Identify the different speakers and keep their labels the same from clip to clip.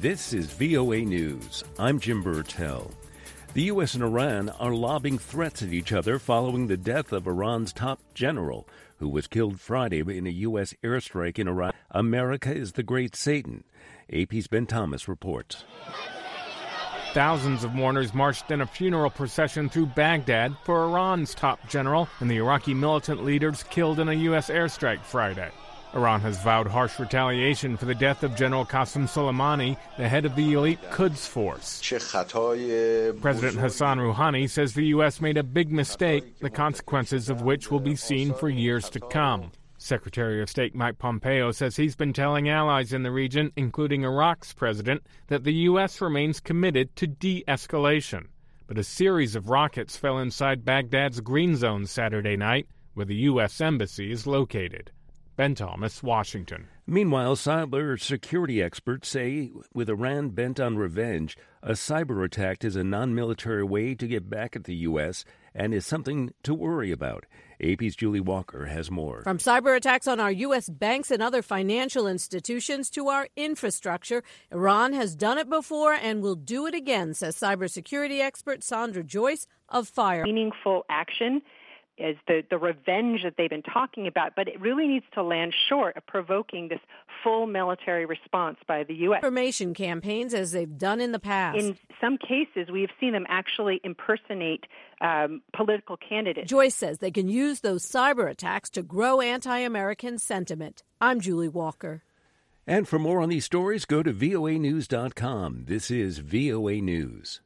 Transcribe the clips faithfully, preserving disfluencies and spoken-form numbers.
Speaker 1: This is V O A News. I'm Jim Burtell. The U S and Iran are lobbing threats at each other following the death of Iran's top general, who was killed Friday in a U S airstrike in Iraq. America is the great Satan. A P's Ben Thomas reports.
Speaker 2: Thousands of mourners marched in a funeral procession through Baghdad for Iran's top general and the Iraqi militant leaders killed in a U S airstrike Friday. Iran has vowed harsh retaliation for the death of General Qasem Soleimani, the head of the elite Quds Force. President Hassan Rouhani says the U S made a big mistake, the consequences of which will be seen for years to come. Secretary of State Mike Pompeo says he's been telling allies in the region, including Iraq's president, that the U S remains committed to de-escalation. But a series of rockets fell inside Baghdad's Green Zone Saturday night, where the U S Embassy is located. Ben Thomas, Washington.
Speaker 1: Meanwhile, cyber security experts say with Iran bent on revenge, a cyber attack is a non-military way to get back at the U S and is something to worry about. A P's Julie Walker has more.
Speaker 3: From cyber attacks on our U S banks and other financial institutions to our infrastructure, Iran has done it before and will do it again, says cybersecurity expert Sandra Joyce of FIRE.
Speaker 4: Meaningful action is the, the revenge that they've been talking about, but it really needs to land short of provoking this full military response by the U S.
Speaker 3: Information campaigns, as they've done in the past.
Speaker 4: In some cases, we have seen them actually impersonate um, political candidates.
Speaker 3: Joyce says they can use those cyber attacks to grow anti-American sentiment. I'm Julie Walker.
Speaker 1: And for more on these stories, go to V O A news dot com. This is V O A News.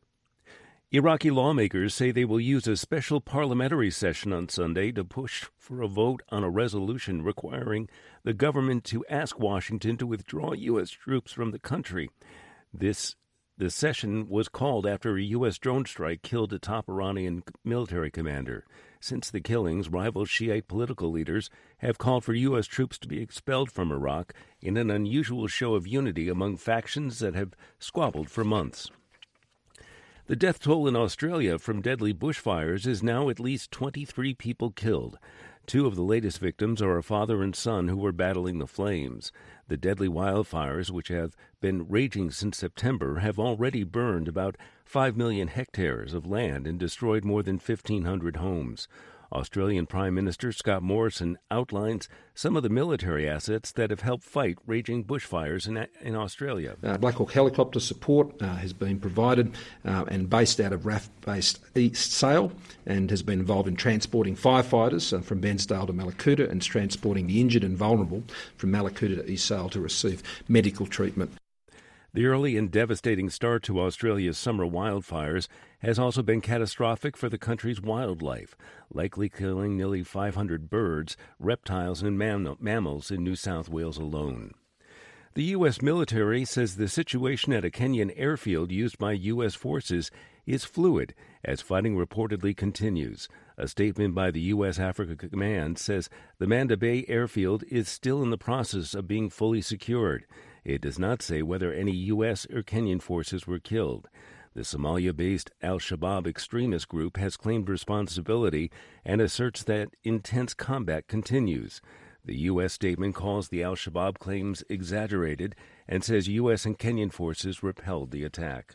Speaker 1: Iraqi lawmakers say they will use a special parliamentary session on Sunday to push for a vote on a resolution requiring the government to ask Washington to withdraw U S troops from the country. This the session was called after a U S drone strike killed a top Iranian military commander. Since the killings, rival Shiite political leaders have called for U S troops to be expelled from Iraq in an unusual show of unity among factions that have squabbled for months. The death toll in Australia from deadly bushfires is now at least twenty-three people killed. Two of the latest victims are a father and son who were battling the flames. The deadly wildfires, which have been raging since September, have already burned about five million hectares of land and destroyed more than fifteen hundred homes. Australian Prime Minister Scott Morrison outlines some of the military assets that have helped fight raging bushfires in, in Australia.
Speaker 5: Uh, Black Hawk helicopter support uh, has been provided uh, and based out of R A F-based East Sale, and has been involved in transporting firefighters uh, from Bensdale to Mallacoota and transporting the injured and vulnerable from Mallacoota to East Sale to receive medical treatment.
Speaker 1: The early and devastating start to Australia's summer wildfires has also been catastrophic for the country's wildlife, likely killing nearly five hundred birds, reptiles, and mam- mammals in New South Wales alone. The U S military says the situation at a Kenyan airfield used by U S forces is fluid as fighting reportedly continues. A statement by the U S Africa Command says the Manda Bay airfield is still in the process of being fully secured. It does not say whether any U S or Kenyan forces were killed. The Somalia-based al-Shabaab extremist group has claimed responsibility and asserts that intense combat continues. The U S statement calls the al-Shabaab claims exaggerated and says U S and Kenyan forces repelled the attack.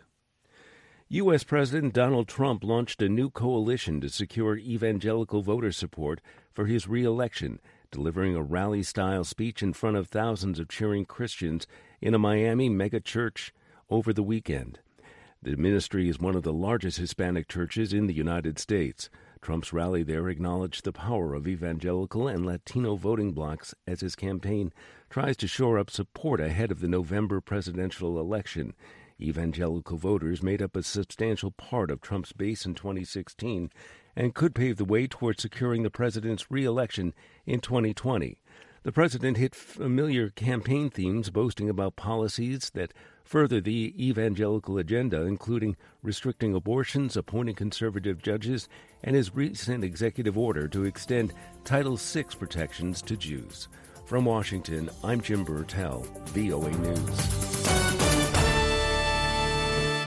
Speaker 1: U S. President Donald Trump launched a new coalition to secure evangelical voter support for his re-election, delivering a rally-style speech in front of thousands of cheering Christians in a Miami megachurch over the weekend. The ministry is one of the largest Hispanic churches in the United States. Trump's rally there acknowledged the power of evangelical and Latino voting blocs as his campaign tries to shore up support ahead of the November presidential election. Evangelical voters made up a substantial part of Trump's base in twenty sixteen and could pave the way toward securing the president's re-election in twenty twenty. The president hit familiar campaign themes, boasting about policies that further the evangelical agenda, including restricting abortions, appointing conservative judges, and his recent executive order to extend Title six protections to Jews. From Washington, I'm Jim Burtell, V O A News.